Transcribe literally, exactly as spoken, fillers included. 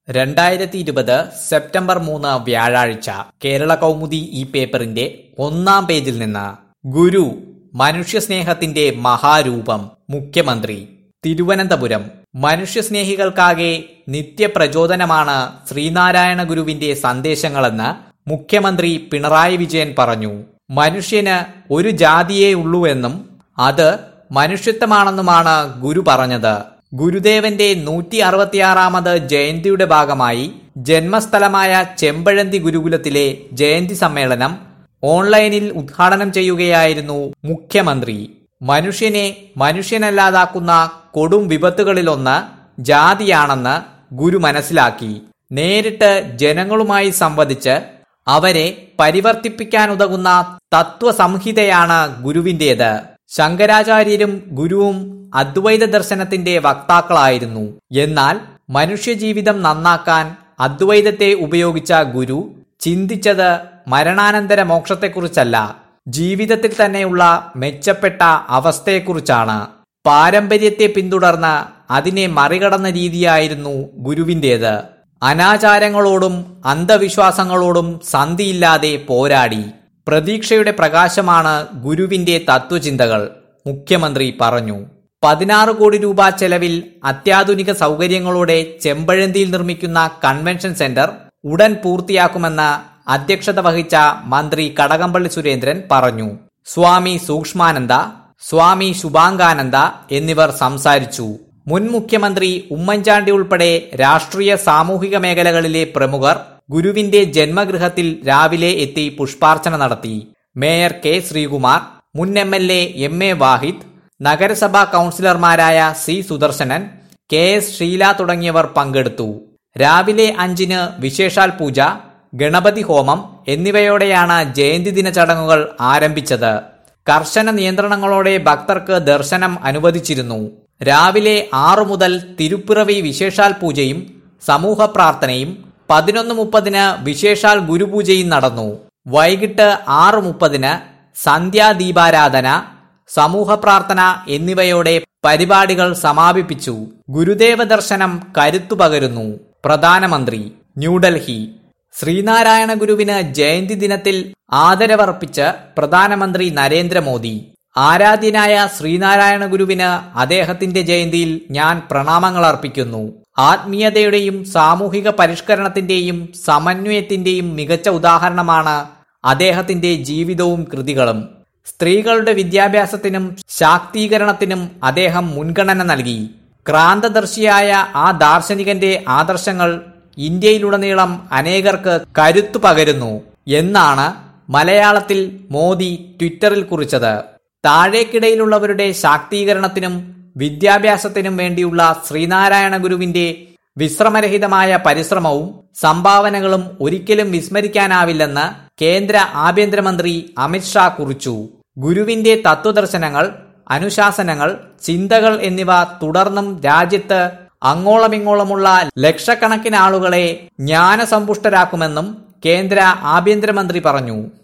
രണ്ടായിരത്തി ഇരുപത് സെപ്റ്റംബർ മൂന്ന് വ്യാഴാഴ്ച കേരള കൗമുദി ഈ പേപ്പറിന്റെ ഒന്നാം പേജിൽ നിന്ന് ഗുരു മനുഷ്യസ്നേഹത്തിന്റെ മഹാരൂപം മുഖ്യമന്ത്രി തിരുവനന്തപുരം. മനുഷ്യസ്നേഹികൾക്കാകെ നിത്യപ്രചോദനമാണ് ശ്രീനാരായണ ഗുരുവിന്റെ സന്ദേശങ്ങളെന്ന് മുഖ്യമന്ത്രി പിണറായി വിജയൻ പറഞ്ഞു. മനുഷ്യന് ഒരു ജാതിയേ ഉള്ളൂവെന്നും അത് മനുഷ്യത്വമാണെന്നുമാണ് ഗുരു പറഞ്ഞത്. ഗുരുദേവന്റെ നൂറ്റി അറുപത്തിയാറാമത് ജയന്തിയുടെ ഭാഗമായി ജന്മസ്ഥലമായ ചെമ്പഴന്തി ഗുരുകുലത്തിലെ ജയന്തി സമ്മേളനം ഓൺലൈനിൽ ഉദ്ഘാടനം ചെയ്യുകയായിരുന്നു മുഖ്യമന്ത്രി. മനുഷ്യനെ മനുഷ്യനല്ലാതാക്കുന്ന കൊടും വിപത്തുകളിലൊന്ന് ജാതിയാണെന്ന് ഗുരു മനസ്സിലാക്കി. നേരിട്ട് ജനങ്ങളുമായി സംവദിച്ച് അവരെ പരിവർത്തിപ്പിക്കാനുതകുന്ന തത്വസംഹിതയാണ് ഗുരുവിന്റേത്. ശങ്കരാചാര്യരും ഗുരുവും അദ്വൈത ദർശനത്തിന്റെ വക്താക്കളായിരുന്നു. എന്നാൽ മനുഷ്യജീവിതം നന്നാക്കാൻ അദ്വൈതത്തെ ഉപയോഗിച്ച ഗുരു ചിന്തിച്ചത് മരണാനന്തര മോക്ഷത്തെക്കുറിച്ചല്ല, ജീവിതത്തിൽ തന്നെയുള്ള മെച്ചപ്പെട്ട അവസ്ഥയെക്കുറിച്ചാണ്. പാരമ്പര്യത്തെ പിന്തുടർന്ന് അതിനെ മറികടന്ന രീതിയായിരുന്നു ഗുരുവിന്റേത്. അനാചാരങ്ങളോടും അന്ധവിശ്വാസങ്ങളോടും സന്ധിയില്ലാതെ പോരാടി. പ്രതീക്ഷയുടെ പ്രകാശമാണ് ഗുരുവിന്റെ തത്വചിന്തകൾ, മുഖ്യമന്ത്രി പറഞ്ഞു. പതിനാറ് കോടി രൂപ ചെലവിൽ അത്യാധുനിക സൗകര്യങ്ങളോടെ ചെമ്പഴന്തിയിൽ നിർമ്മിക്കുന്ന കൺവെൻഷൻ സെന്റർ ഉടൻ പൂർത്തിയാക്കുമെന്ന് അധ്യക്ഷത വഹിച്ച മന്ത്രി കടകംപള്ളി സുരേന്ദ്രൻ പറഞ്ഞു. സ്വാമി സൂക്ഷ്മാനന്ദ, സ്വാമി ശുഭാംഗാനന്ദ എന്നിവർ സംസാരിച്ചു. മുൻ മുഖ്യമന്ത്രി ഉമ്മൻചാണ്ടി ഉൾപ്പെടെ രാഷ്ട്രീയ സാമൂഹിക മേഖലകളിലെ പ്രമുഖർ ഗുരുവിന്റെ ജന്മഗൃഹത്തിൽ രാവിലെ എത്തി പുഷ്പാർച്ചന നടത്തി. മേയർ കെ ശ്രീകുമാർ, മുൻ M L A M A Vahid, നഗരസഭാ കൌൺസിലർമാരായ C Sudarshanan, K S Sheela തുടങ്ങിയവർ പങ്കെടുത്തു. രാവിലെ അഞ്ചിന് വിശേഷാൽ പൂജ, ഗണപതി ഹോമം എന്നിവയോടെയാണ് ജയന്തി ദിന ചടങ്ങുകൾ ആരംഭിച്ചത്. കർശന നിയന്ത്രണങ്ങളോടെ ഭക്തർക്ക് ദർശനം അനുവദിച്ചിരുന്നു. രാവിലെ ആറു മുതൽ തിരുപ്പിറവി വിശേഷാൽ പൂജയും സമൂഹ പ്രാർത്ഥനയും പതിനൊന്ന് മുപ്പതിന് വിശേഷാൽ ഗുരുപൂജയും നടന്നു. വൈകിട്ട് ആറ് മുപ്പതിന് സന്ധ്യാദീപാരാധന, സമൂഹ പ്രാർത്ഥന എന്നിവയോടെ പരിപാടികൾ സമാപിപ്പിച്ചു. ഗുരുദേവ ദർശനം കരുത്തു പകരുന്നു. പ്രധാനമന്ത്രി ന്യൂഡൽഹി. ശ്രീനാരായണ ഗുരുവിന് ജയന്തി ദിനത്തിൽ ആദരവർപ്പിച്ച് പ്രധാനമന്ത്രി നരേന്ദ്രമോദി. ആരാധ്യനായ ശ്രീനാരായണ ഗുരുവിന് അദ്ദേഹത്തിന്റെ ജയന്തിയിൽ ഞാൻ പ്രണാമങ്ങൾ അർപ്പിക്കുന്നു. ആത്മീയതയുടെയും സാമൂഹിക പരിഷ്കരണത്തിന്റെയും സമന്വയത്തിന്റെയും മികച്ച ഉദാഹരണമാണ് അദ്ദേഹത്തിന്റെ ജീവിതവും കൃതികളും. സ്ത്രീകളുടെ വിദ്യാഭ്യാസത്തിനും ശാക്തീകരണത്തിനും അദ്ദേഹം മുൻഗണന നൽകി. ക്രാന്തദർശിയായ ആ ദാർശനികന്റെ ആദർശങ്ങൾ ഇന്ത്യയിലുടനീളം അനേകർക്ക് കരുത്തു പകരുന്നു എന്നാണ് മലയാളത്തിൽ മോദി ട്വിറ്ററിൽ കുറിച്ചത്. താഴേക്കിടയിലുള്ളവരുടെ ശാക്തീകരണത്തിനും വിദ്യാഭ്യാസത്തിനും വേണ്ടിയുള്ള ശ്രീനാരായണ ഗുരുവിന്റെ വിശ്രമരഹിതമായ പരിശ്രമവും സംഭാവനകളും ഒരിക്കലും വിസ്മരിക്കാനാവില്ലെന്ന് കേന്ദ്ര ആഭ്യന്തരമന്ത്രി അമിത്ഷാ കുറിച്ചു. ഗുരുവിന്റെ തത്വദർശനങ്ങൾ, അനുശാസനങ്ങൾ, ചിന്തകൾ എന്നിവ തുടർന്നും രാജ്യത്ത് അങ്ങോളമിങ്ങോളമുള്ള ലക്ഷക്കണക്കിന് ആളുകളെ ജ്ഞാനസമ്പുഷ്ടരാക്കുമെന്നും കേന്ദ്ര ആഭ്യന്തരമന്ത്രി പറഞ്ഞു.